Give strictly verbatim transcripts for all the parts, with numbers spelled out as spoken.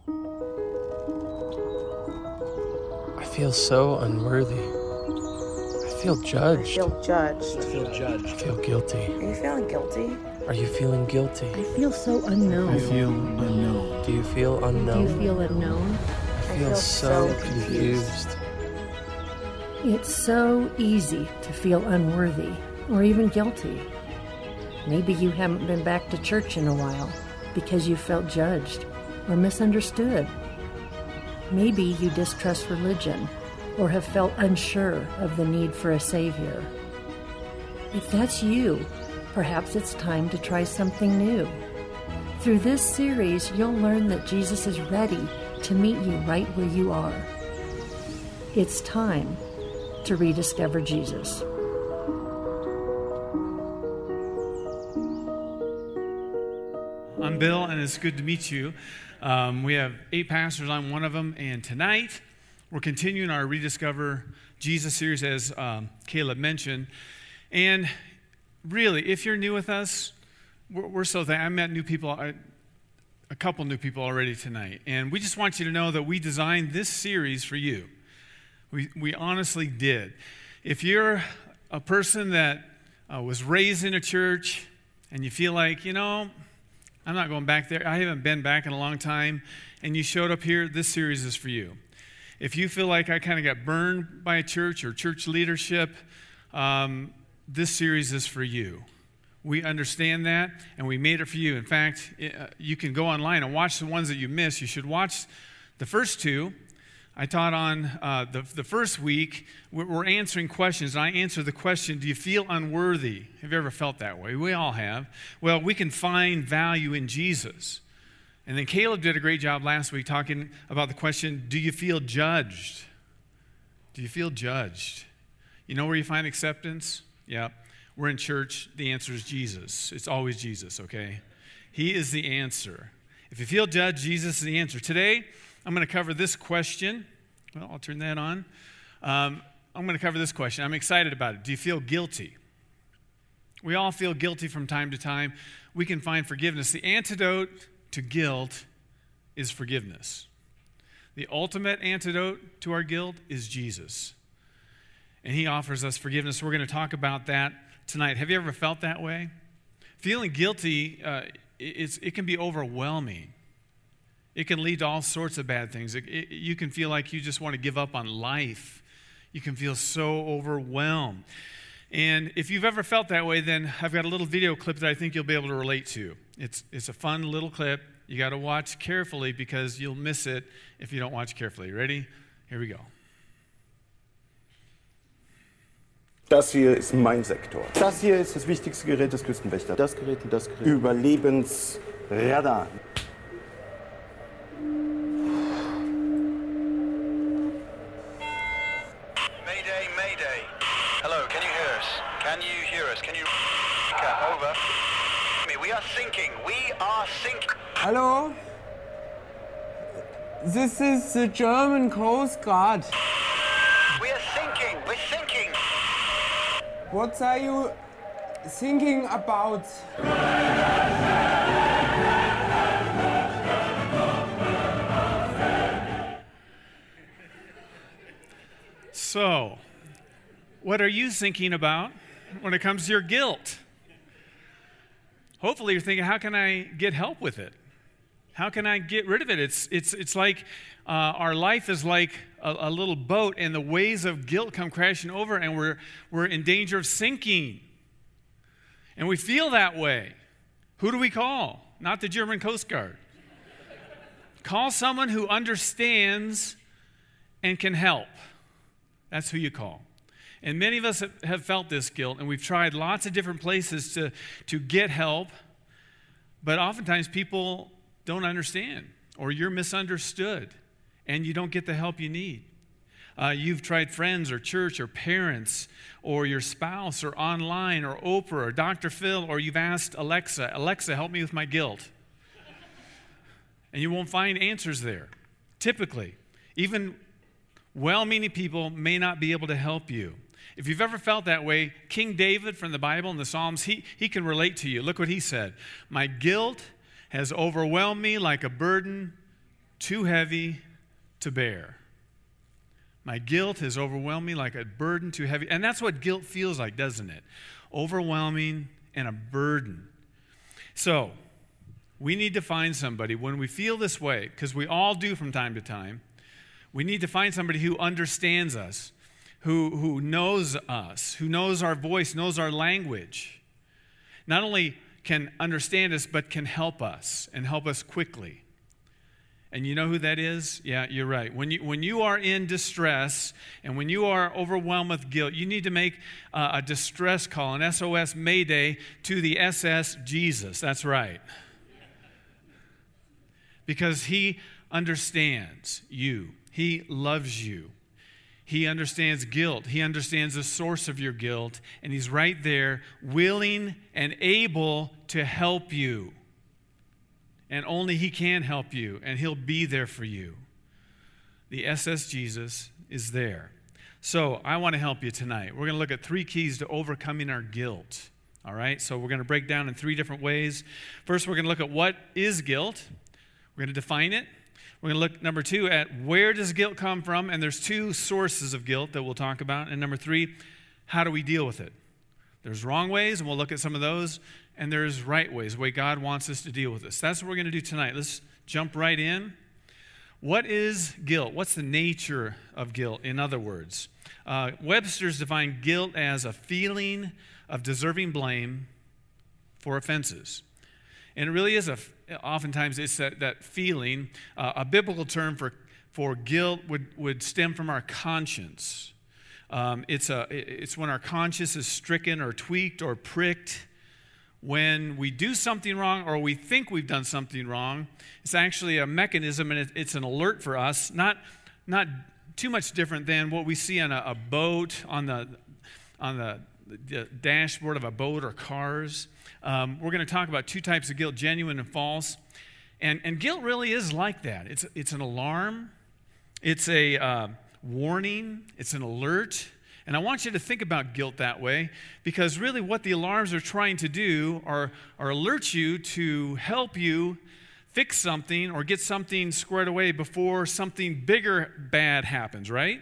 I feel so unworthy. I feel judged. I feel judged. I feel judged. I feel guilty. Are you feeling guilty? Are you feeling guilty? I feel so unknown. I feel unknown. Do you feel unknown? Do you feel unknown? I feel, feel so, so confused. confused. It's so easy to feel unworthy or even guilty. Maybe you haven't been back to church in a while because you felt judged or misunderstood. Maybe you distrust religion or have felt unsure of the need for a Savior. If that's you, perhaps it's time to try something new. Through this series, you'll learn that Jesus is ready to meet you right where you are. It's time to rediscover Jesus. I'm Bill, and it's good to meet you. Um, we have eight pastors. I'm one of them, and tonight we're continuing our Rediscover Jesus series, as um, Caleb mentioned. And really, if you're new with us, we're, we're so thankful. I met new people, I, a couple new people already tonight, and we just want you to know that we designed this series for you. We we honestly did. If you're a person that uh, was raised in a church and you feel like, you know, I'm not going back there, I haven't been back in a long time, and you showed up here, this series is for you. If you feel like I kind of got burned by a church or church leadership, um, this series is for you. We understand that, and we made it for you. In fact, it, uh, you can go online and watch the ones that you missed. You should watch the first two. I taught on uh, the, the first week, we're, we're answering questions, and I answered the question, do you feel unworthy? Have you ever felt that way? We all have. Well, we can find value in Jesus. And then Caleb did a great job last week talking about the question, do you feel judged? Do you feel judged? You know where you find acceptance? Yeah, we're in church. The answer is Jesus. It's always Jesus, okay? He is the answer. If you feel judged, Jesus is the answer. Today, I'm going to cover this question. Well, I'll turn that on. Um, I'm going to cover this question. I'm excited about it. Do you feel guilty? We all feel guilty from time to time. We can find forgiveness. The antidote to guilt is forgiveness. The ultimate antidote to our guilt is Jesus. And he offers us forgiveness. We're going to talk about that tonight. Have you ever felt that way? Feeling guilty, uh, it's, it can be overwhelming. It can lead to all sorts of bad things. It, it, you can feel like you just want to give up on life. You can feel so overwhelmed. And if you've ever felt that way, then I've got a little video clip that I think you'll be able to relate to. It's, it's a fun little clip. You got to watch carefully because you'll miss it if you don't watch carefully. Ready? Here we go. Das hier ist mein Sektor. Das hier ist das wichtigste Gerät des Küstenwächters. Das Gerät und das Gerät. Überlebensradar. Mayday, mayday. Hello, can you hear us? Can you hear us? Can you... Over. We are sinking. We are sinking. Hello? This is the German Coast Guard. We are sinking. We're sinking. What are you thinking about? So, what are you thinking about when it comes to your guilt? Hopefully you're thinking, how can I get help with it? How can I get rid of it? It's, it's, it's like uh, our life is like a, a little boat, and the waves of guilt come crashing over, and we're, we're in danger of sinking. And we feel that way. Who do we call? Not the German Coast Guard. Call someone who understands and can help. That's who you call. And many of us have felt this guilt, and we've tried lots of different places to, to get help, but oftentimes people don't understand, or you're misunderstood, and you don't get the help you need. Uh, you've tried friends or church or parents or your spouse or online or Oprah or Doctor Phil, or you've asked Alexa, Alexa, help me with my guilt. And you won't find answers there. Typically, even well-meaning people may not be able to help you. If you've ever felt that way, King David from the Bible and the Psalms, he, he can relate to you. Look what he said. My guilt has overwhelmed me like a burden too heavy to bear. My guilt has overwhelmed me like a burden too heavy. And that's what guilt feels like, doesn't it? Overwhelming and a burden. So, we need to find somebody when we feel this way, because we all do from time to time. We need to find somebody who understands us, who, who knows us, who knows our voice, knows our language. Not only can understand us, but can help us and help us quickly. And you know who that is? Yeah, you're right. When you, when you are in distress and when you are overwhelmed with guilt, you need to make uh, a distress call, an S O S Mayday to the S S Jesus. That's right. Because he understands you. He loves you. He understands guilt. He understands the source of your guilt. And he's right there, willing and able to help you. And only he can help you. And he'll be there for you. The S S Jesus is there. So I want to help you tonight. We're going to look at three keys to overcoming our guilt. All right? So we're going to break down in three different ways. First, we're going to look at what is guilt. We're going to define it. We're going to look, number two, at where does guilt come from? And there's two sources of guilt that we'll talk about. And number three, how do we deal with it? There's wrong ways, and we'll look at some of those. And there's right ways, the way God wants us to deal with this. That's what we're going to do tonight. Let's jump right in. What is guilt? What's the nature of guilt, in other words? Uh, Webster's defined guilt as a feeling of deserving blame for offenses. And it really is a, oftentimes it's that, that feeling. Uh, a biblical term for, for guilt would, would stem from our conscience. Um, it's, a, it's when our conscience is stricken or tweaked or pricked. When we do something wrong or we think we've done something wrong, it's actually a mechanism and it, it's an alert for us, not, not too much different than what we see on a, a boat, on the, on the, the dashboard of a boat or cars. Um, we're going to talk about two types of guilt, genuine and false. And, and guilt really is like that. It's, it's an alarm. It's a uh, warning. It's an alert. And I want you to think about guilt that way, because really what the alarms are trying to do are, are alert you to help you fix something or get something squared away before something bigger bad happens, right?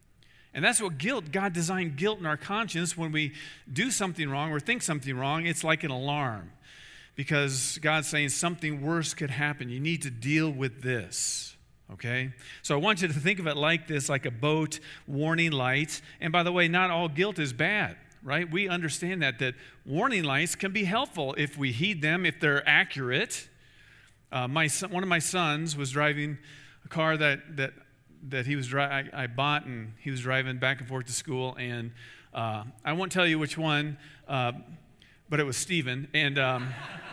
And that's what guilt, God designed guilt in our conscience. When we do something wrong or think something wrong, it's like an alarm, because God's saying something worse could happen. You need to deal with this, okay? So I want you to think of it like this, like a boat warning lights. And by the way, not all guilt is bad, right? We understand that, that warning lights can be helpful if we heed them, if they're accurate. Uh, my son, one of my sons was driving a car that that that he was dri- I, I bought, and he was driving back and forth to school. And uh, I won't tell you which one, uh, but it was Stephen. And um,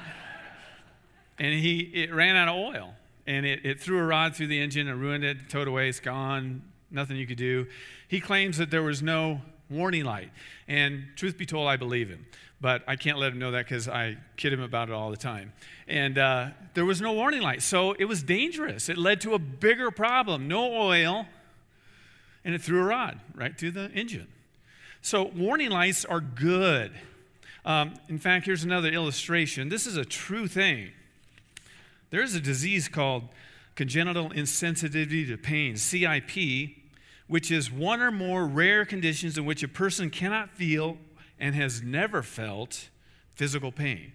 and he it ran out of oil, and it, it threw a rod through the engine and ruined it, towed away, it's gone, nothing you could do. He claims that there was no warning light, and truth be told, I believe him. But I can't let him know that because I kid him about it all the time. And uh, there was no warning light, so it was dangerous. It led to a bigger problem. No oil, and it threw a rod right through the engine. So warning lights are good. Um, in fact, here's another illustration. This is a true thing. There's a disease called congenital insensitivity to pain, C I P, which is one or more rare conditions in which a person cannot feel and has never felt physical pain.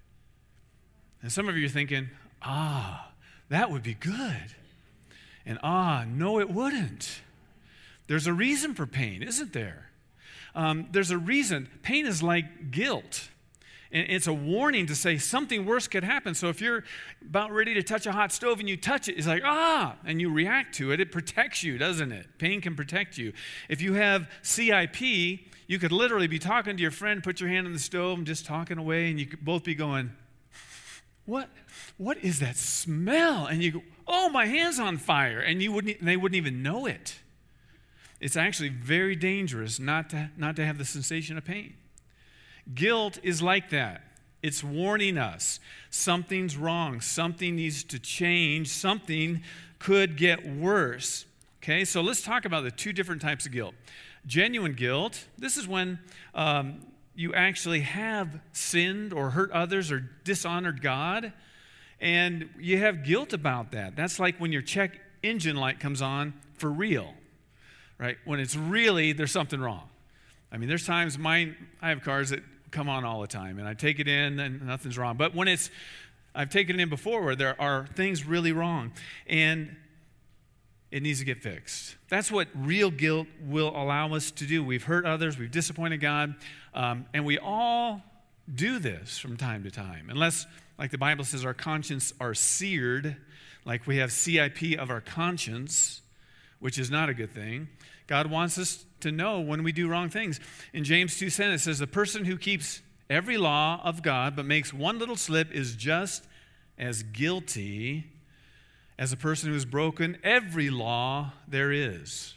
And some of you are thinking, ah, that would be good. And ah, no, it wouldn't. There's a reason for pain, isn't there? Um, there's a reason. Pain is like guilt. And it's a warning to say something worse could happen. So if you're about ready to touch a hot stove and you touch it, it's like, ah, and you react to it. It protects you, doesn't it? Pain can protect you. If you have C I P, you could literally be talking to your friend, put your hand on the stove and just talking away, and you could both be going, what, what is that smell? And you go, oh, my hand's on fire. And you wouldn't, they wouldn't even know it. It's actually very dangerous not to, not to have the sensation of pain. Guilt is like that. It's warning us something's wrong, something needs to change, something could get worse. Okay, so let's talk about the two different types of guilt. Genuine guilt, this is when um, you actually have sinned or hurt others or dishonored God, And you have guilt about that. That's like when your check engine light comes on for real, right? When it's really, there's something wrong. I mean, there's times mine, I have cars that come on all the time, and I take it in and nothing's wrong. But when it's, I've taken it in before where there are things really wrong, and it needs to get fixed. That's what real guilt will allow us to do. We've hurt others, we've disappointed God, um, and we all do this from time to time. Unless, like the Bible says, our conscience are seared, like we have C I P of our conscience, which is not a good thing. God wants us to know when we do wrong things. In James two ten, it says, the person who keeps every law of God but makes one little slip is just as guilty as a person who has broken every law there is.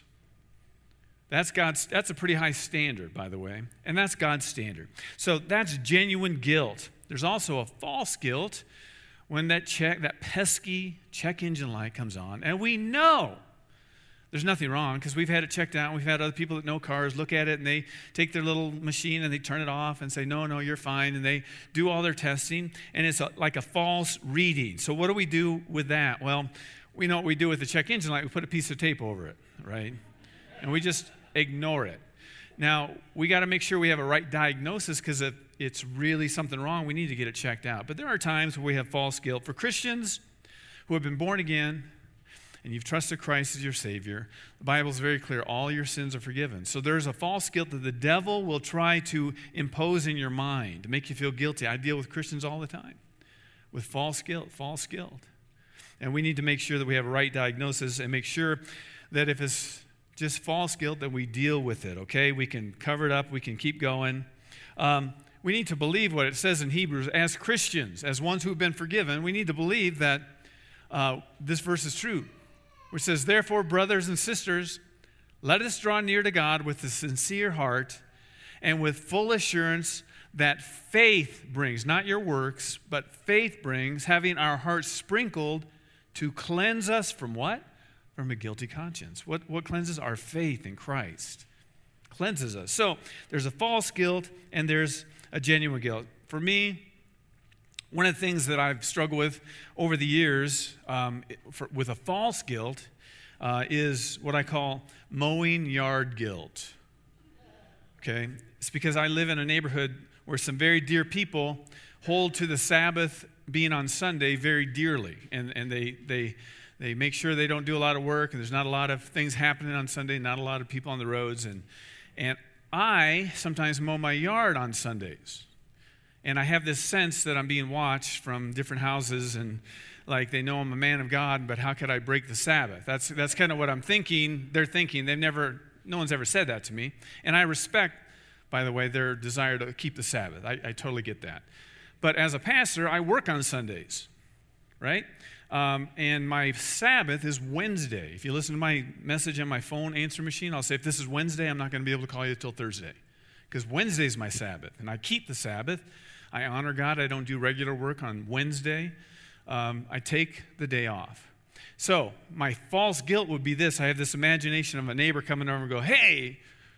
That's God's, that's a pretty high standard, by the way, and that's God's standard. So that's genuine guilt. There's also a false guilt when that check, that pesky check engine light comes on, and we know there's nothing wrong because we've had it checked out. We've had other people that know cars look at it, and they take their little machine and they turn it off and say, no, no, you're fine. And they do all their testing, and it's a, like a false reading. So what do we do with that? Well, we know what we do with the check engine light. We put a piece of tape over it, right? And we just ignore it. Now, we got to make sure we have a right diagnosis because if it's really something wrong, we need to get it checked out. But there are times where we have false guilt. For Christians who have been born again, and you've trusted Christ as your Savior, the Bible is very clear, all your sins are forgiven. So there's a false guilt that the devil will try to impose in your mind to make you feel guilty. I deal with Christians all the time with false guilt, false guilt. And we need to make sure that we have a right diagnosis and make sure that if it's just false guilt, that we deal with it, okay? We can cover it up. We can keep going. Um, we need to believe what it says in Hebrews. As Christians, as ones who have been forgiven, we need to believe that uh, this verse is true, which says, therefore, brothers and sisters, let us draw near to God with a sincere heart and with full assurance that faith brings, not your works, but faith brings, having our hearts sprinkled to cleanse us from what? From a guilty conscience. What, what cleanses? Our faith in Christ. Cleanses us. So there's a false guilt and there's a genuine guilt. For me, one of the things that I've struggled with over the years um, for, with a false guilt uh, is what I call mowing yard guilt. Okay? It's because I live in a neighborhood where some very dear people hold to the Sabbath being on Sunday very dearly. And, and they, they, they make sure they don't do a lot of work, and there's not a lot of things happening on Sunday, not a lot of people on the roads. And, and I sometimes mow my yard on Sundays. And I have this sense that I'm being watched from different houses, and like they know I'm a man of God, but how could I break the Sabbath? That's that's kind of what I'm thinking. They're thinking. They've never, no one's ever said that to me. And I respect, by the way, their desire to keep the Sabbath. I, I totally get that. But as a pastor, I work on Sundays, right? Um, and my Sabbath is Wednesday. If you listen to my message on my phone answer machine, I'll say, if this is Wednesday, I'm not going to be able to call you until Thursday. Because Wednesday is my Sabbath, and I keep the Sabbath. I honor God. I don't do regular work on Wednesday. Um, I take the day off. So my false guilt would be this. I have this imagination of a neighbor coming over and go, hey,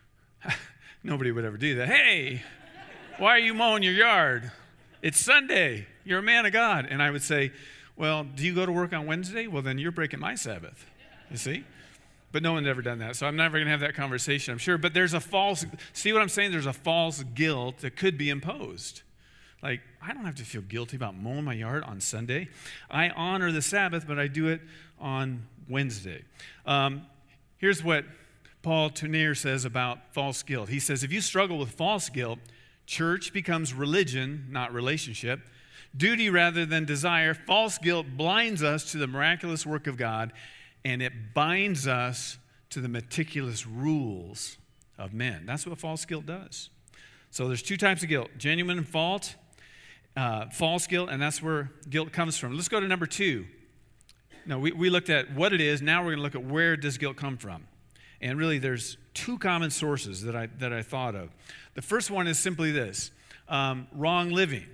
nobody would ever do that. Hey, why are you mowing your yard? It's Sunday. You're a man of God. And I would say, well, do you go to work on Wednesday? Well, then you're breaking my Sabbath, you see? But no one's ever done that, so I'm never going to have that conversation, I'm sure. But there's a false, see what I'm saying? There's a false guilt that could be imposed. Like, I don't have to feel guilty about mowing my yard on Sunday. I honor the Sabbath, but I do it on Wednesday. Um, here's what Paul Tournier says about false guilt. He says, if you struggle with false guilt, church becomes religion, not relationship. Duty rather than desire. False guilt blinds us to the miraculous work of God, and it binds us to the meticulous rules of men. That's what false guilt does. So there's two types of guilt, genuine and false, uh, false guilt, and that's where guilt comes from. Let's go to number two. No, we, we looked at what it is. Now we're going to look at where does guilt come from. And really there's two common sources that I, that I thought of. The first one is simply this, um, wrong living.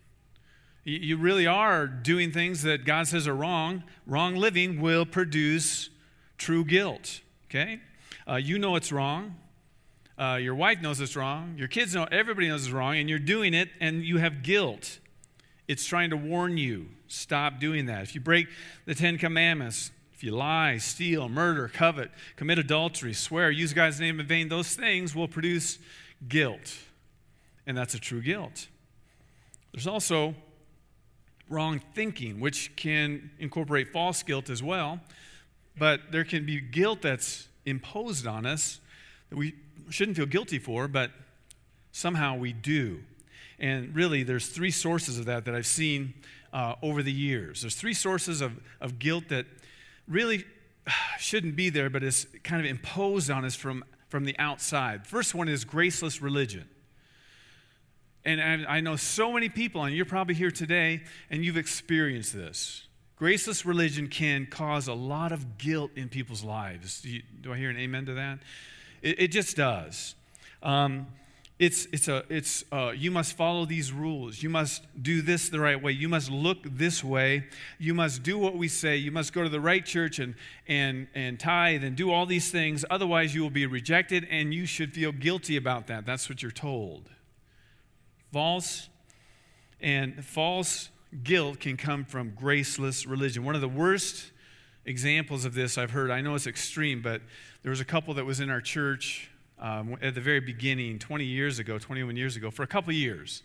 You really are doing things that God says are wrong. Wrong living will produce true guilt, okay? Uh, you know it's wrong. Uh, your wife knows it's wrong. Your kids know, everybody knows it's wrong, and you're doing it, and you have guilt. It's trying to warn you, stop doing that. If you break the Ten Commandments, if you lie, steal, murder, covet, commit adultery, swear, use God's name in vain, those things will produce guilt. And that's a true guilt. There's also wrong thinking, which can incorporate false guilt as well. But there can be guilt that's imposed on us that we shouldn't feel guilty for, but somehow we do. And really, there's three sources of that that I've seen uh, over the years. There's three sources of, of guilt that really shouldn't be there, but is kind of imposed on us from, from the outside. First one is graceless religion. And I, I know so many people, and you're probably here today, and you've experienced this. Graceless religion can cause a lot of guilt in people's lives. Do, you, do I hear an amen to that? It, it just does. Um, it's it's a it's uh, you must follow these rules. You must do this the right way. You must look this way. You must do what we say. You must go to the right church and and and tithe and do all these things. Otherwise, you will be rejected, and you should feel guilty about that. That's what you're told. False and false. Guilt can come from graceless religion. One of the worst examples of this I've heard, I know it's extreme, but there was a couple that was in our church um, at the very beginning, twenty years ago, twenty-one years ago, for a couple years.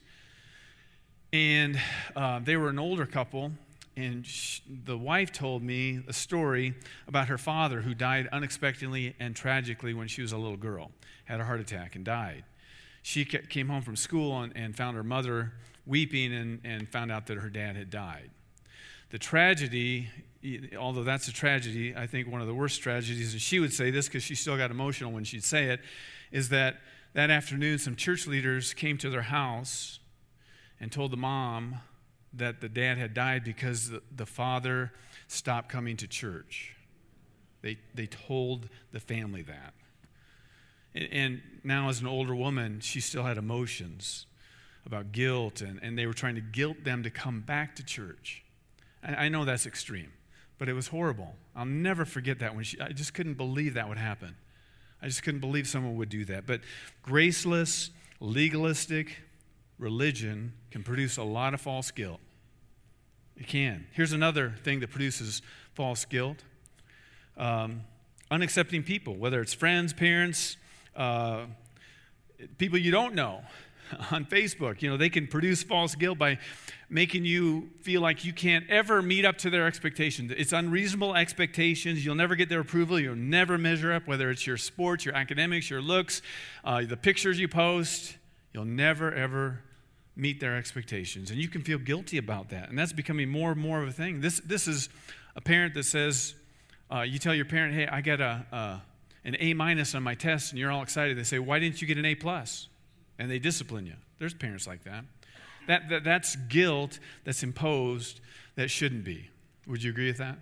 And uh, they were an older couple, and sh- the wife told me a story about her father who died unexpectedly and tragically when she was a little girl, had a heart attack and died. She ca- came home from school and, and found her mother weeping and, and found out that her dad had died. The tragedy, although that's a tragedy, I think one of the worst tragedies, and she would say this because she still got emotional when she'd say it, is that that afternoon some church leaders came to their house and told the mom that the dad had died because the, the father stopped coming to church. They, they told the family that. And, and now as an older woman, she still had emotions about guilt, and, and they were trying to guilt them to come back to church. I, I know that's extreme, but it was horrible. I'll never forget that. When she, I just couldn't believe that would happen. I just couldn't believe someone would do that. But graceless, legalistic religion can produce a lot of false guilt. It can. Here's another thing that produces false guilt. Um, unaccepting people, whether it's friends, parents, uh, people you don't know. On Facebook, you know, they can produce false guilt by making you feel like you can't ever meet up to their expectations. It's unreasonable expectations. You'll never get their approval. You'll never measure up, whether it's your sports, your academics, your looks, uh, the pictures you post. You'll never, ever meet their expectations. And you can feel guilty about that. And that's becoming more and more of a thing. This, this is a parent that says, uh, you tell your parent, hey, I got a, uh, an A minus on my test, and you're all excited. They say, why didn't you get an A plus? And they discipline you. There's parents like that. That, that. That's guilt that's imposed that shouldn't be. Would you agree with that?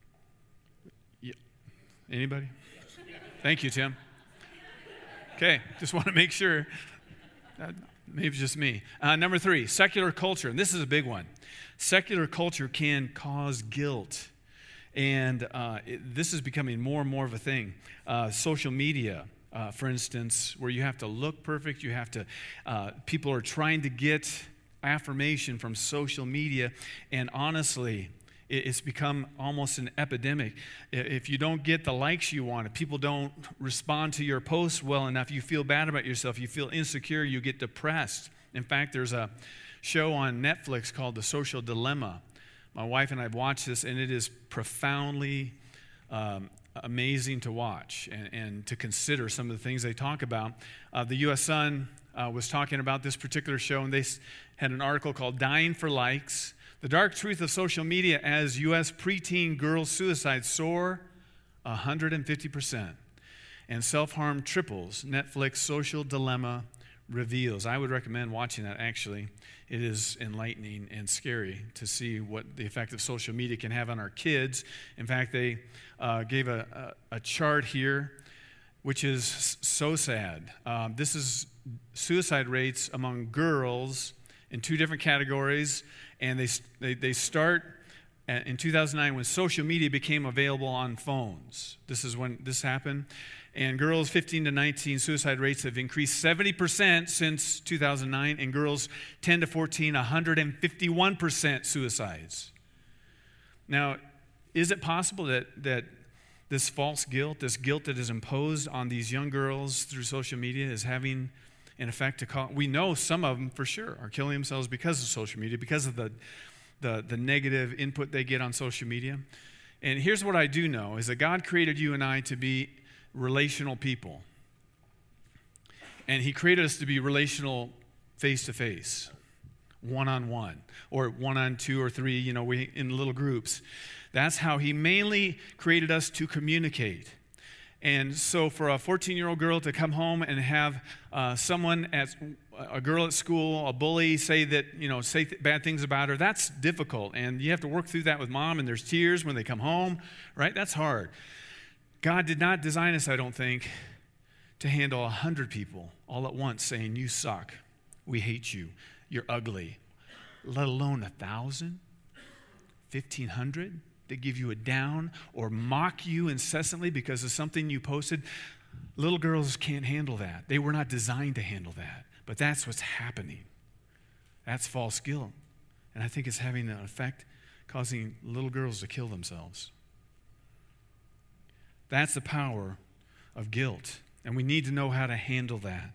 Yeah. Anybody? Thank you, Tim. Okay, just want to make sure. Uh, maybe it's just me. Uh, number three, secular culture. And this is a big one. Secular culture can cause guilt. And uh, it, this is becoming more and more of a thing. Uh, social media. Uh, for instance, where you have to look perfect, you have to, uh, people are trying to get affirmation from social media, and honestly, it, it's become almost an epidemic. If you don't get the likes you want, if people don't respond to your posts well enough, you feel bad about yourself, you feel insecure, you get depressed. In fact, there's a show on Netflix called The Social Dilemma. My wife and I have watched this, and it is profoundly um, amazing to watch and, and to consider some of the things they talk about. Uh, the U S Sun uh, was talking about this particular show, and they had an article called Dying for Likes, The Dark Truth of Social Media as U S Preteen Girls Suicides Soar one hundred fifty percent and Self-Harm Triples, Netflix Social Dilemma reveals. I would recommend watching that, actually. It is enlightening and scary to see what the effect of social media can have on our kids. In fact, they uh, gave a, a, a chart here, which is so sad. Um, this is suicide rates among girls in two different categories, and they they, they start in two thousand nine when social media became available on phones. This is when this happened. And girls fifteen to nineteen, suicide rates have increased seventy percent since two thousand nine, and girls ten to fourteen, one hundred fifty-one percent suicides. Now, is it possible that, that this false guilt, this guilt that is imposed on these young girls through social media is having an effect to call? We know some of them for sure are killing themselves because of social media, because of the, the, the negative input they get on social media. And here's what I do know, is that God created you and I to be relational people. And he created us to be relational face-to-face, one-on-one, or one-on-two or three, you know, we in little groups. That's how he mainly created us to communicate. And so for a fourteen-year-old girl to come home and have uh, someone, at, a girl at school, a bully, say that, you know, say th- bad things about her, that's difficult. And you have to work through that with mom, and there's tears when they come home, right? That's hard. God did not design us, I don't think, to handle a hundred people all at once saying, you suck, we hate you, you're ugly, let alone a thousand, fifteen hundred that give you a down or mock you incessantly because of something you posted. Little girls can't handle that. They were not designed to handle that, but that's what's happening. That's false guilt, and I think it's having an effect causing little girls to kill themselves. That's the power of guilt, and we need to know how to handle that.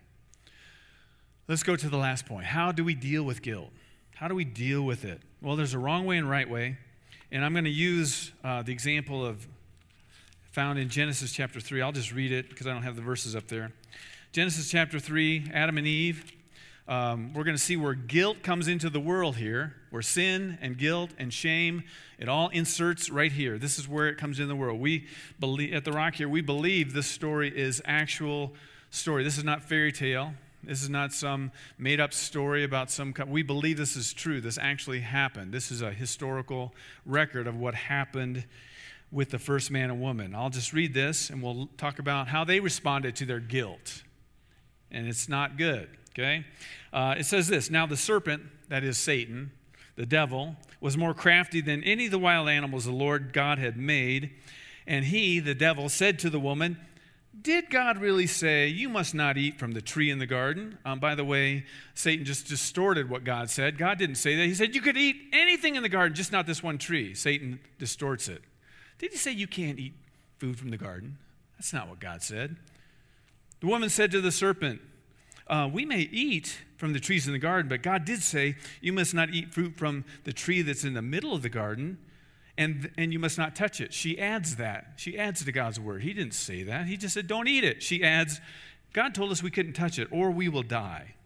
Let's go to the last point. How do we deal with guilt? How do we deal with it? Well, there's a wrong way and right way, and I'm going to use uh, the example of found in Genesis chapter three. I'll just read it because I don't have the verses up there. Genesis chapter three, Adam and Eve. Um, we're going to see where guilt comes into the world here, where sin and guilt and shame, it all inserts right here. This is where it comes in the world. We believe, at the Rock here, we believe this story is actual story. This is not fairy tale. This is not some made-up story about some... We believe this is true. This actually happened. This is a historical record of what happened with the first man and woman. I'll just read this, and we'll talk about how they responded to their guilt. And it's not good. Okay? Uh, it says this, now the serpent, that is Satan, the devil, was more crafty than any of the wild animals the Lord God had made. And he, the devil, said to the woman, did God really say, you must not eat from the tree in the garden? Um, by the way, Satan just distorted what God said. God didn't say that. He said, you could eat anything in the garden, just not this one tree. Satan distorts it. Did he say you can't eat food from the garden? That's not what God said. The woman said to the serpent, Uh, we may eat from the trees in the garden, but God did say, you must not eat fruit from the tree that's in the middle of the garden, and, and you must not touch it. She adds that. She adds to God's word. He didn't say that. He just said, don't eat it. She adds, God told us we couldn't touch it, or we will die.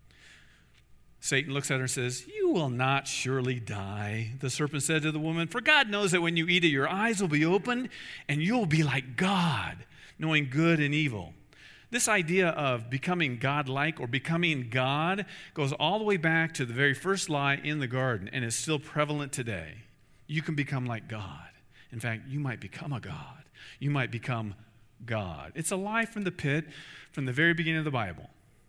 Satan looks at her and says, you will not surely die. The serpent said to the woman, for God knows that when you eat it, your eyes will be opened, and you'll be like God, knowing good and evil. This idea of becoming God-like or becoming God goes all the way back to the very first lie in the garden, and is still prevalent today. You can become like God. In fact, you might become a God. You might become God. It's a lie from the pit from the very beginning of the Bible.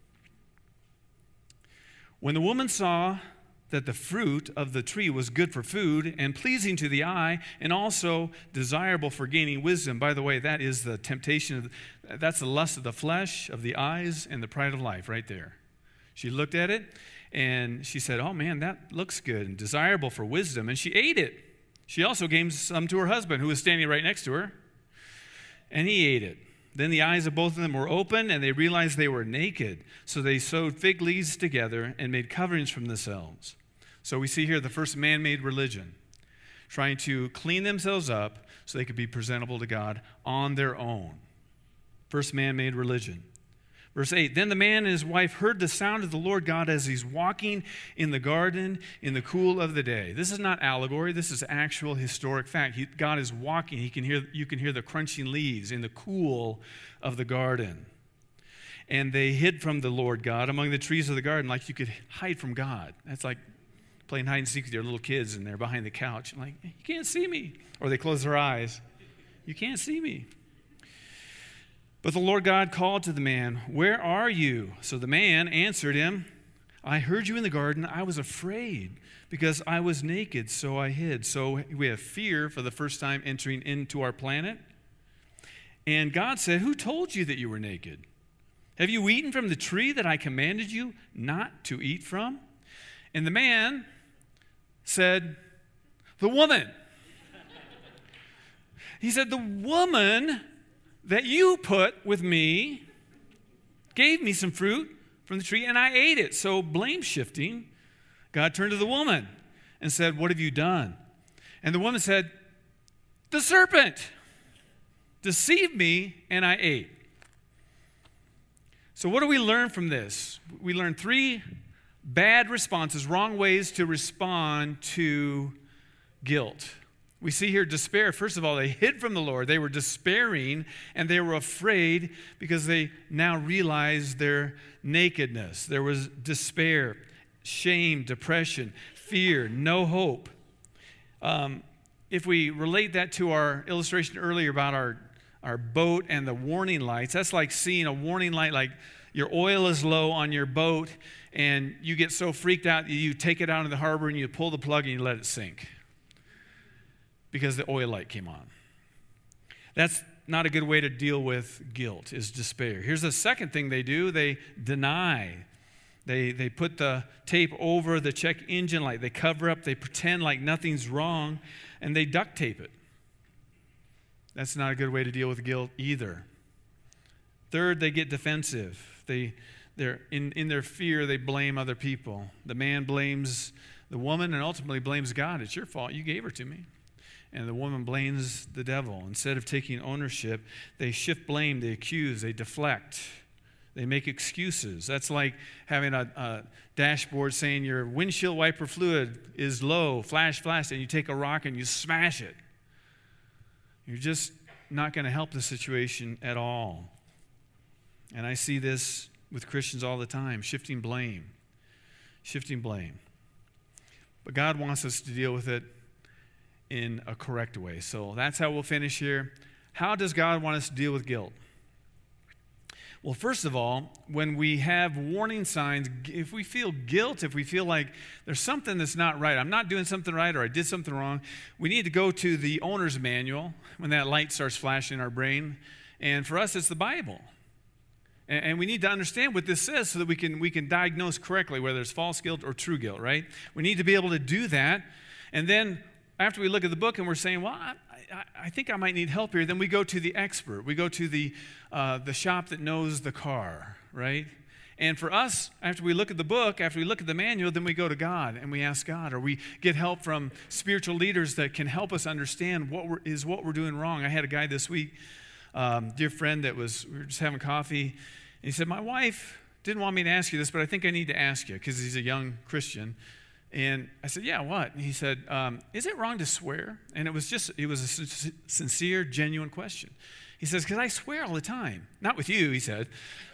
When the woman saw that the fruit of the tree was good for food and pleasing to the eye and also desirable for gaining wisdom. By the way, that is the temptation, of, that's the lust of the flesh, of the eyes, and the pride of life right there. She looked at it and she said, oh man, that looks good and desirable for wisdom. And she ate it. She also gave some to her husband who was standing right next to her, and he ate it. Then the eyes of both of them were open, and they realized they were naked. So they sewed fig leaves together and made coverings for themselves. So we see here the first man-made religion, trying to clean themselves up so they could be presentable to God on their own. First man-made religion. Verse eight, then the man and his wife heard the sound of the Lord God as he's walking in the garden in the cool of the day. This is not allegory. This is actual historic fact. He, God is walking. He can hear, you can hear the crunching leaves in the cool of the garden. And they hid from the Lord God among the trees of the garden like you could hide from God. That's like playing hide and seek with your little kids and they're behind the couch. And like, you can't see me. Or they close their eyes. You can't see me. But the Lord God called to the man, where are you? So the man answered him, I heard you in the garden. I was afraid because I was naked, so I hid. So we have fear for the first time entering into our planet. And God said, who told you that you were naked? Have you eaten from the tree that I commanded you not to eat from? And the man said, the woman. He said, the woman that you put with me gave me some fruit from the tree, and I ate it. So blame shifting, God turned to the woman and said, what have you done? And the woman said, the serpent deceived me, and I ate. So what do we learn from this? We learn three bad responses, wrong ways to respond to guilt. We see here despair. First of all, they hid from the Lord. They were despairing, and they were afraid because they now realized their nakedness. There was despair, shame, depression, fear, no hope. Um, if we relate that to our illustration earlier about our, our boat and the warning lights, that's like seeing a warning light, like your oil is low on your boat, and you get so freaked out that you take it out of the harbor and you pull the plug and you let it sink because the oil light came on. That's not a good way to deal with guilt, is despair. Here's the second thing they do. They deny. They, they put the tape over the check engine light. They cover up. They pretend like nothing's wrong, and they duct tape it. That's not a good way to deal with guilt either. Third, they get defensive. They, they're in, in their fear, they blame other people. The man blames the woman and ultimately blames God. It's your fault. You gave her to me. And the woman blames the devil. Instead of taking ownership, they shift blame, they accuse, they deflect, they make excuses. That's like having a, a dashboard saying your windshield wiper fluid is low, flash, flash, and you take a rock and you smash it. You're just not going to help the situation at all. And I see this with Christians all the time, shifting blame, shifting blame. But God wants us to deal with it in a correct way. So that's how we'll finish here. How does God want us to deal with guilt? Well, first of all, when we have warning signs, if we feel guilt, if we feel like there's something that's not right, I'm not doing something right or I did something wrong, we need to go to the owner's manual when that light starts flashing in our brain. And for us, it's the Bible. And, and we need to understand what this says so that we can, we can diagnose correctly whether it's false guilt or true guilt, right? We need to be able to do that. And then after we look at the book and we're saying, well, I, I, I think I might need help here, then we go to the expert. We go to the, uh, the shop that knows the car, right? And for us, after we look at the book, after we look at the manual, then we go to God and we ask God, or we get help from spiritual leaders that can help us understand what we're, is what we're doing wrong. I had a guy this week, um, dear friend, that was, we were just having coffee, and he said, my wife didn't want me to ask you this, but I think I need to ask you, because he's a young Christian. And I said, yeah, what? And he said, um, is it wrong to swear? And it was just, it was a sincere, genuine question. He says, because I swear all the time. Not with you, he said.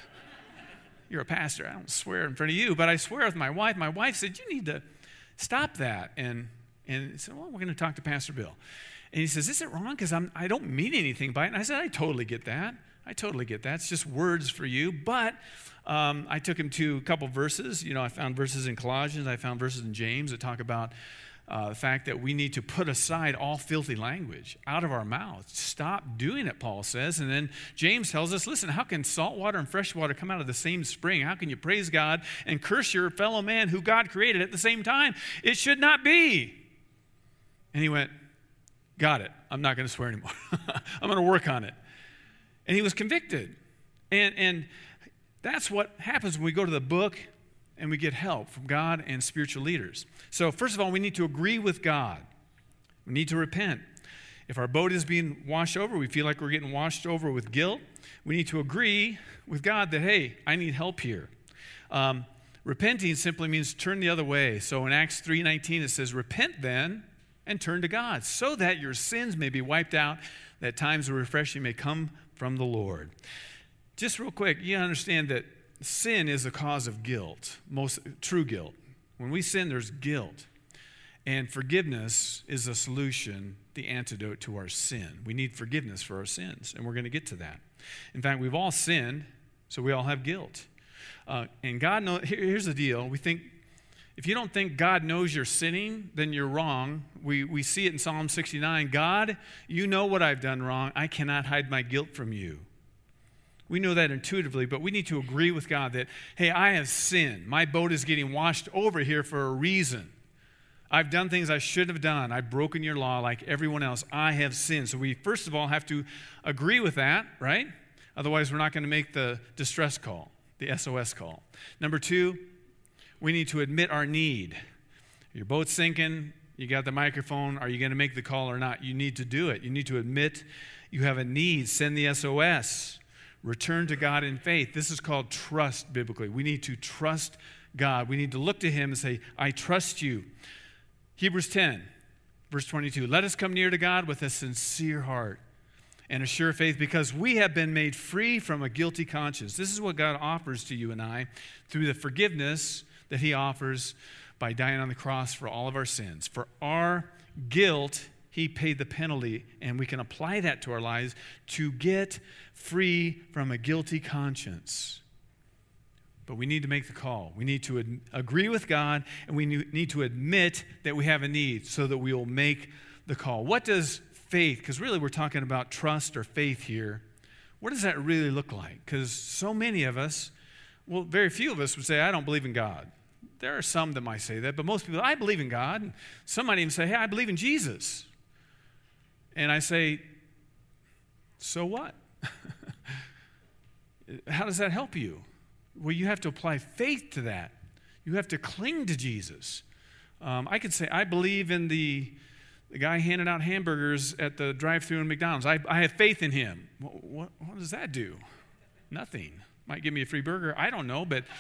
You're a pastor. I don't swear in front of you, but I swear with my wife. My wife said, you need to stop that. And, and he said, well, we're going to talk to Pastor Bill. And he says, is it wrong? Because I don't mean anything by it. And I said, I totally get that. I totally get that. It's just words for you. But um, I took him to a couple verses. You know, I found verses in Colossians. I found verses in James that talk about uh, the fact that we need to put aside all filthy language out of our mouths. Stop doing it, Paul says. And then James tells us, listen, how can salt water and fresh water come out of the same spring? How can you praise God and curse your fellow man who God created at the same time? It should not be. And he went, got it. I'm not going to swear anymore. I'm going to work on it. And he was convicted. And, and that's what happens when we go to the book and we get help from God and spiritual leaders. So first of all, we need to agree with God. We need to repent. If our boat is being washed over, we feel like we're getting washed over with guilt, we need to agree with God that, hey, I need help here. Um, repenting simply means turn the other way. So in Acts three nineteen, it says, repent then and turn to God so that your sins may be wiped out, that times of refreshing may come from the Lord. Just real quick, you understand that sin is a cause of guilt, most true guilt. When we sin, there's guilt. And forgiveness is a solution, the antidote to our sin. We need forgiveness for our sins, and we're going to get to that. In fact, we've all sinned, so we all have guilt. Uh, and God knows, here, here's the deal. We think, if you don't think God knows you're sinning, then you're wrong. We, we see it in Psalm sixty-nine. God, you know what I've done wrong. I cannot hide my guilt from you. We know that intuitively, but we need to agree with God that, hey, I have sinned. My boat is getting washed over here for a reason. I've done things I shouldn't have done. I've broken your law like everyone else. I have sinned. So we, first of all, have to agree with that, right? Otherwise, we're not going to make the distress call, the S O S call. Number two, we need to admit our need. Your boat's sinking. You got the microphone. Are you going to make the call or not? You need to do it. You need to admit you have a need. Send the S O S. Return to God in faith. This is called trust biblically. We need to trust God. We need to look to him and say, I trust you. Hebrews ten, verse twenty-two. Let us come near to God with a sincere heart and a sure faith, because we have been made free from a guilty conscience. This is what God offers to you and I through the forgiveness that he offers by dying on the cross for all of our sins. For our guilt, he paid the penalty, and we can apply that to our lives to get free from a guilty conscience. But we need to make the call. We need to ad- agree with God, and we need to admit that we have a need so that we will make the call. What does faith, because really we're talking about trust or faith here, what does that really look like? Because so many of us, well, very few of us would say, I don't believe in God. There are some that might say that, but most people, I believe in God. Some might even say, hey, I believe in Jesus. And I say, so what? How does that help you? Well, you have to apply faith to that. You have to cling to Jesus. Um, I could say, I believe in the, the guy handing out hamburgers at the drive-thru in McDonald's. I, I have faith in him. What, what, what does that do? Nothing. Might give me a free burger. I don't know, but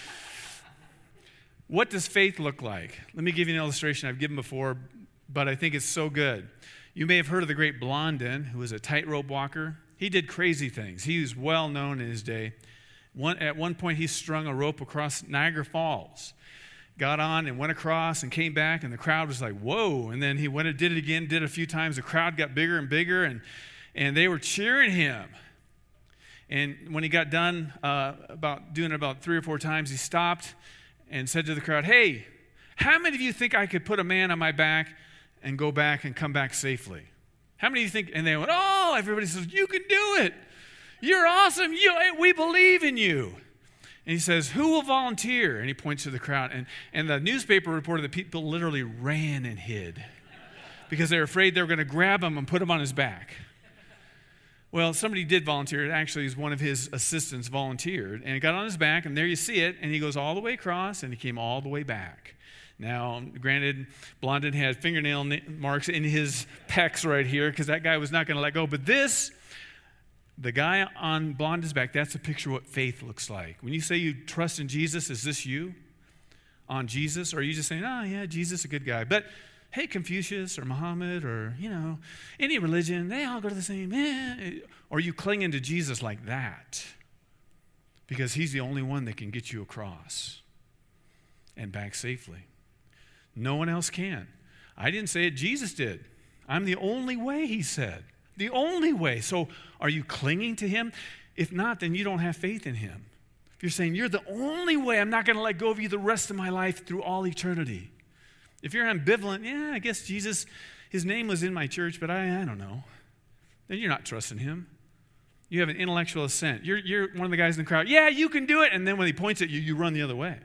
what does faith look like? Let me give you an illustration I've given before, but I think it's so good. You may have heard of the great Blondin, who was a tightrope walker. He did crazy things. He was well known in his day. One, at one point, he strung a rope across Niagara Falls, got on and went across and came back, and the crowd was like, whoa. And then he went and did it again, did it a few times. The crowd got bigger and bigger, and, and they were cheering him. And when he got done uh, about doing it about three or four times, he stopped and said to the crowd, hey, how many of you think I could put a man on my back and go back and come back safely? How many of you think? And they went, oh, everybody says, you can do it. You're awesome. You, we believe in you. And he says, who will volunteer? And he points to the crowd. And, and the newspaper reported that people literally ran and hid because they were afraid they were going to grab him and put him on his back. Well, somebody did volunteer. It actually is one of his assistants volunteered. And he got on his back, and there you see it. And he goes all the way across, and he came all the way back. Now, granted, Blondin had fingernail marks in his pecs right here because that guy was not going to let go. But this, the guy on Blondin's back, that's a picture of what faith looks like. When you say you trust in Jesus, is this you on Jesus? Or are you just saying, oh, yeah, Jesus is a good guy. But, hey, Confucius or Muhammad or, you know, any religion, they all go to the same. Eh. Or are you clinging to Jesus like that? Because he's the only one that can get you across and back safely. No one else can. I didn't say it, Jesus did. I'm the only way, he said. The only way. So are you clinging to him? If not, then you don't have faith in him. If you're saying, you're the only way, I'm not going to let go of you the rest of my life through all eternity. If you're ambivalent, yeah, I guess Jesus, his name was in my church, but I, I don't know. Then you're not trusting him. You have an intellectual assent. You're, you're one of the guys in the crowd, yeah, you can do it. And then when he points at you, you run the other way.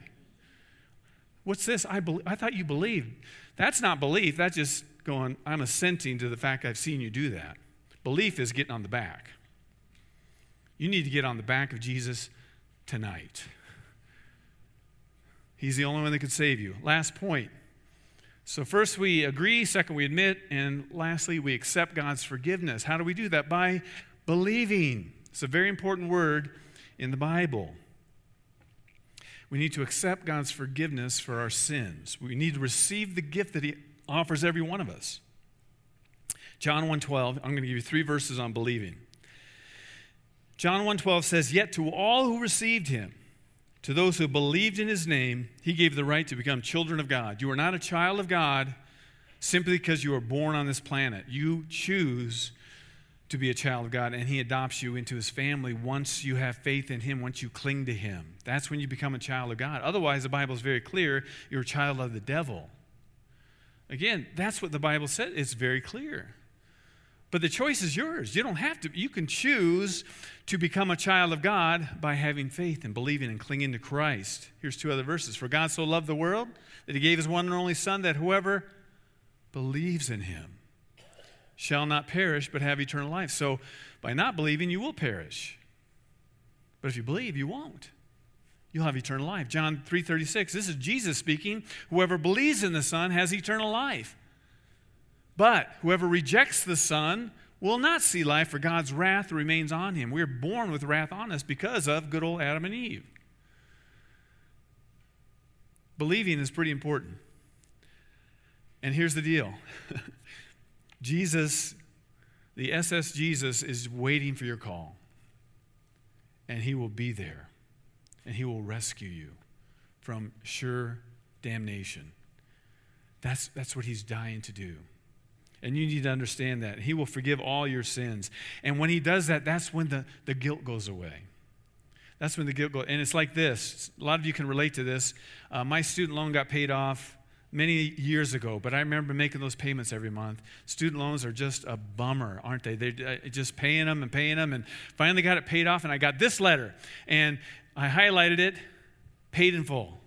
What's this? I, be- I thought you believed. That's not belief. That's just going, I'm assenting to the fact I've seen you do that. Belief is getting on the back. You need to get on the back of Jesus tonight. He's the only one that can save you. Last point. So first we agree, second we admit, and lastly we accept God's forgiveness. How do we do that? By believing. It's a very important word in the Bible. We need to accept God's forgiveness for our sins. We need to receive the gift that he offers every one of us. John one twelve, I'm going to give you three verses on believing. John one twelve says, yet to all who received him, to those who believed in his name, he gave the right to become children of God. You are not a child of God simply because you are born on this planet. You choose to be a child of God, and he adopts you into his family once you have faith in him, once you cling to him. That's when you become a child of God. Otherwise, the Bible is very clear, you're a child of the devil. Again, that's what the Bible said. It's very clear. But the choice is yours. You don't have to. You can choose to become a child of God by having faith and believing and clinging to Christ. Here's two other verses. For God so loved the world that he gave his one and only Son, that whoever believes in him shall not perish but have eternal life. So by not believing, you will perish. But if you believe, you won't. You'll have eternal life. John three thirty-six, this is Jesus speaking. Whoever believes in the Son has eternal life. But whoever rejects the Son will not see life, for God's wrath remains on him. We're born with wrath on us because of good old Adam and Eve. Believing is pretty important. And here's the deal. Jesus, the S S Jesus, is waiting for your call. And he will be there. And he will rescue you from sure damnation. That's, that's what he's dying to do. And you need to understand that. He will forgive all your sins. And when he does that, that's when the, the guilt goes away. That's when the guilt goes. And it's like this. A lot of you can relate to this. Uh, my student loan got paid off many years ago, but I remember making those payments every month. Student loans are just a bummer, aren't they? They're just paying them and paying them, and finally got it paid off, and I got this letter, and I highlighted it, paid in full.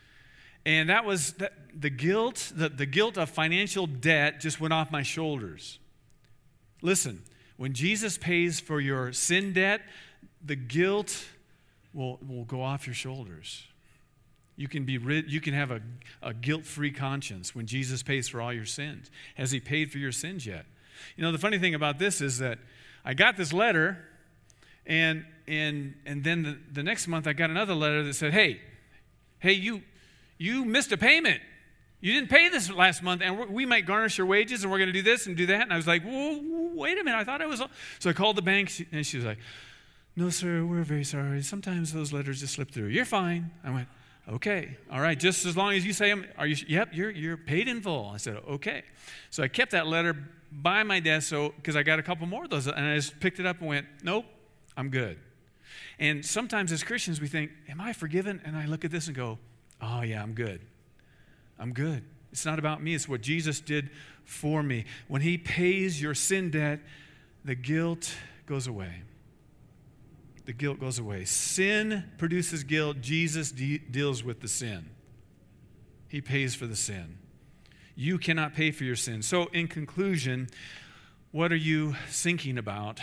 And that was that, the guilt, the, the guilt of financial debt just went off my shoulders. Listen, when Jesus pays for your sin debt, the guilt will, will go off your shoulders. You can be rid, you can have a, a guilt-free conscience when Jesus pays for all your sins. Has he paid for your sins yet? You know, the funny thing about this is that I got this letter, and and and then the, the next month I got another letter that said, hey, hey, you you missed a payment. You didn't pay this last month, and we might garnish your wages, and we're going to do this and do that. And I was like, whoa, wait a minute, I thought I was... So I called the bank, and she was like, no, sir, we're very sorry. Sometimes those letters just slip through. You're fine. I went, okay, all right, just as long as you say them, are you, yep, you're, you're paid in full. I said, okay. So I kept that letter by my desk so because I got a couple more of those, and I just picked it up and went, nope, I'm good. And sometimes as Christians we think, am I forgiven? And I look at this and go, oh yeah, I'm good. I'm good. It's not about me. It's what Jesus did for me. When he pays your sin debt, the guilt goes away. The guilt goes away. Sin produces guilt. Jesus de- deals with the sin. He pays for the sin. You cannot pay for your sin. So in conclusion, what are you thinking about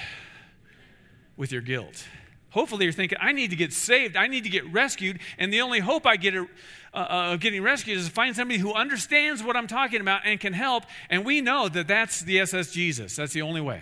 with your guilt? Hopefully you're thinking, I need to get saved. I need to get rescued. And the only hope I get of uh, uh, getting rescued is to find somebody who understands what I'm talking about and can help. And we know that that's the S S Jesus. That's the only way.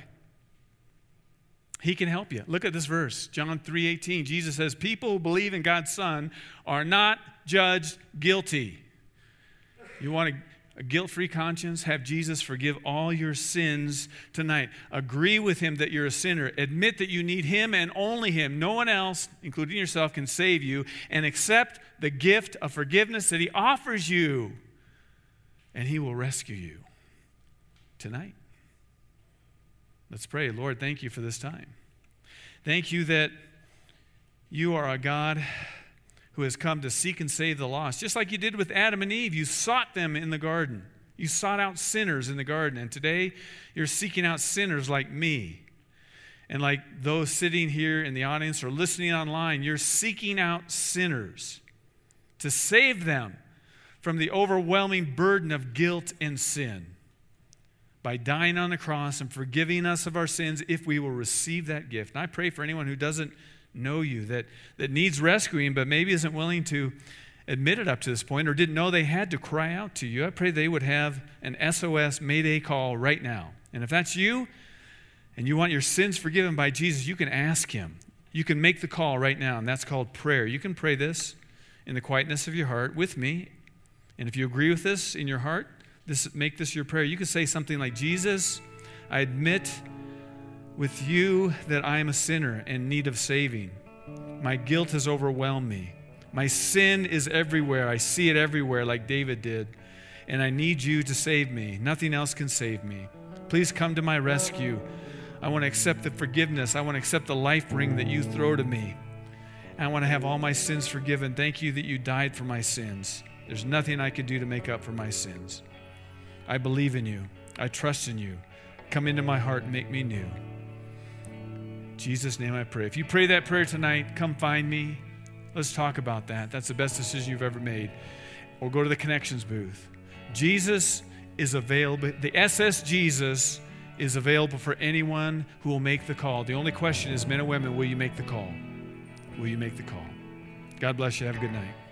He can help you. Look at this verse, John three eighteen. Jesus says, people who believe in God's Son are not judged guilty. You want a, a guilt-free conscience? Have Jesus forgive all your sins tonight. Agree with him that you're a sinner. Admit that you need him and only him. No one else, including yourself, can save you. And accept the gift of forgiveness that he offers you. And he will rescue you tonight. Let's pray. Lord, thank you for this time. Thank you that you are a God who has come to seek and save the lost. Just like you did with Adam and Eve, you sought them in the garden. You sought out sinners in the garden. And today, you're seeking out sinners like me. And like those sitting here in the audience or listening online, you're seeking out sinners to save them from the overwhelming burden of guilt and sin, by dying on the cross and forgiving us of our sins if we will receive that gift. And I pray for anyone who doesn't know you, that, that needs rescuing, but maybe isn't willing to admit it up to this point or didn't know they had to cry out to you. I pray they would have an S O S Mayday call right now. And if that's you and you want your sins forgiven by Jesus, you can ask him. You can make the call right now, and that's called prayer. You can pray this in the quietness of your heart with me. And if you agree with this in your heart, This, make this your prayer. You can say something like, Jesus, I admit with you that I am a sinner in need of saving. My guilt has overwhelmed me. My sin is everywhere. I see it everywhere like David did. And I need you to save me. Nothing else can save me. Please come to my rescue. I want to accept the forgiveness. I want to accept the life ring that you throw to me. And I want to have all my sins forgiven. Thank you that you died for my sins. There's nothing I could do to make up for my sins. I believe in you. I trust in you. Come into my heart and make me new. In Jesus' name I pray. If you pray that prayer tonight, come find me. Let's talk about that. That's the best decision you've ever made. Or go to the Connections booth. Jesus is available. The S S Jesus is available for anyone who will make the call. The only question is, men and women, will you make the call? Will you make the call? God bless you. Have a good night.